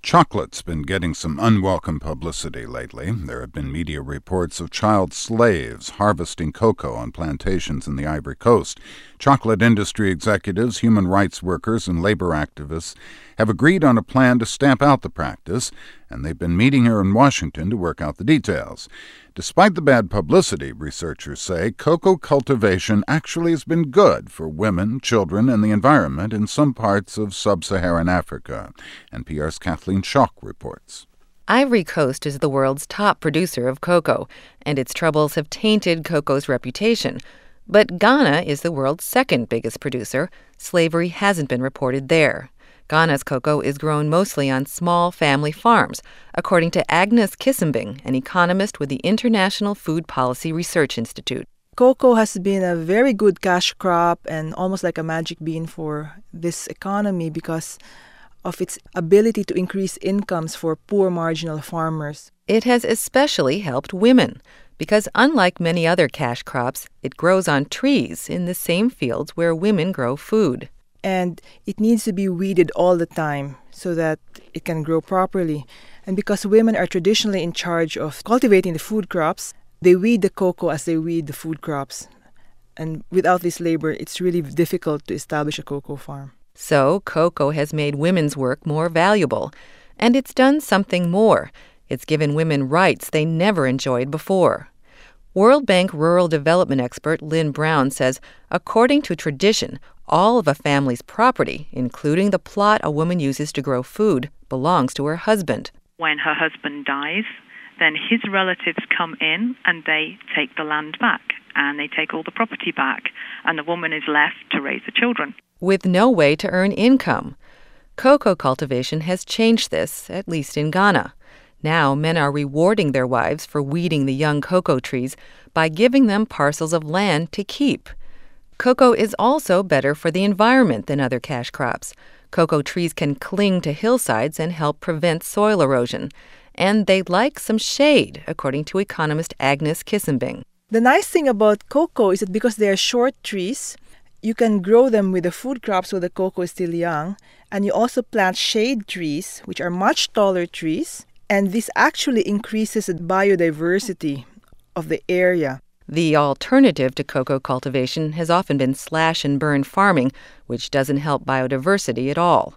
Chocolate's been getting some unwelcome publicity lately. There have been media reports of child slaves harvesting cocoa on plantations in the Ivory Coast. Chocolate industry executives, human rights workers, and labor activists have agreed on a plan to stamp out the practice, and they've been meeting here in Washington to work out the details. Despite the bad publicity, researchers say cocoa cultivation actually has been good for women, children, and the environment in some parts of sub-Saharan Africa. NPR's Kathleen Schock reports. Ivory Coast is the world's top producer of cocoa, and its troubles have tainted cocoa's reputation. But Ghana is the world's second biggest producer. Slavery hasn't been reported there. Ghana's cocoa is grown mostly on small family farms, according to Agnes Kisimbing, an economist with the International Food Policy Research Institute. Cocoa has been a very good cash crop and almost like a magic bean for this economy because of its ability to increase incomes for poor marginal farmers. It has especially helped women because unlike many other cash crops, it grows on trees in the same fields where women grow food. And it needs to be weeded all the time so that it can grow properly. And because women are traditionally in charge of cultivating the food crops, they weed the cocoa as they weed the food crops. And without this labor, it's really difficult to establish a cocoa farm. So cocoa has made women's work more valuable. And it's done something more. It's given women rights they never enjoyed before. World Bank rural development expert Lynn Brown says, according to tradition, all of a family's property, including the plot a woman uses to grow food, belongs to her husband. When her husband dies, then his relatives come in and they take the land back and they take all the property back, and the woman is left to raise the children. With no way to earn income. Cocoa cultivation has changed this, at least in Ghana. Now men are rewarding their wives for weeding the young cocoa trees by giving them parcels of land to keep. Cocoa is also better for the environment than other cash crops. Cocoa trees can cling to hillsides and help prevent soil erosion. And they like some shade, according to economist Agnes Kisimbing. The nice thing about cocoa is that because they are short trees, you can grow them with the food crops while the cocoa is still young. And you also plant shade trees, which are much taller trees. And this actually increases the biodiversity of the area. The alternative to cocoa cultivation has often been slash-and-burn farming, which doesn't help biodiversity at all.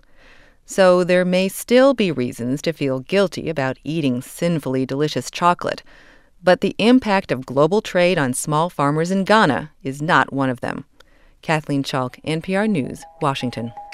So there may still be reasons to feel guilty about eating sinfully delicious chocolate. But the impact of global trade on small farmers in Ghana is not one of them. Kathleen Schock, NPR News, Washington.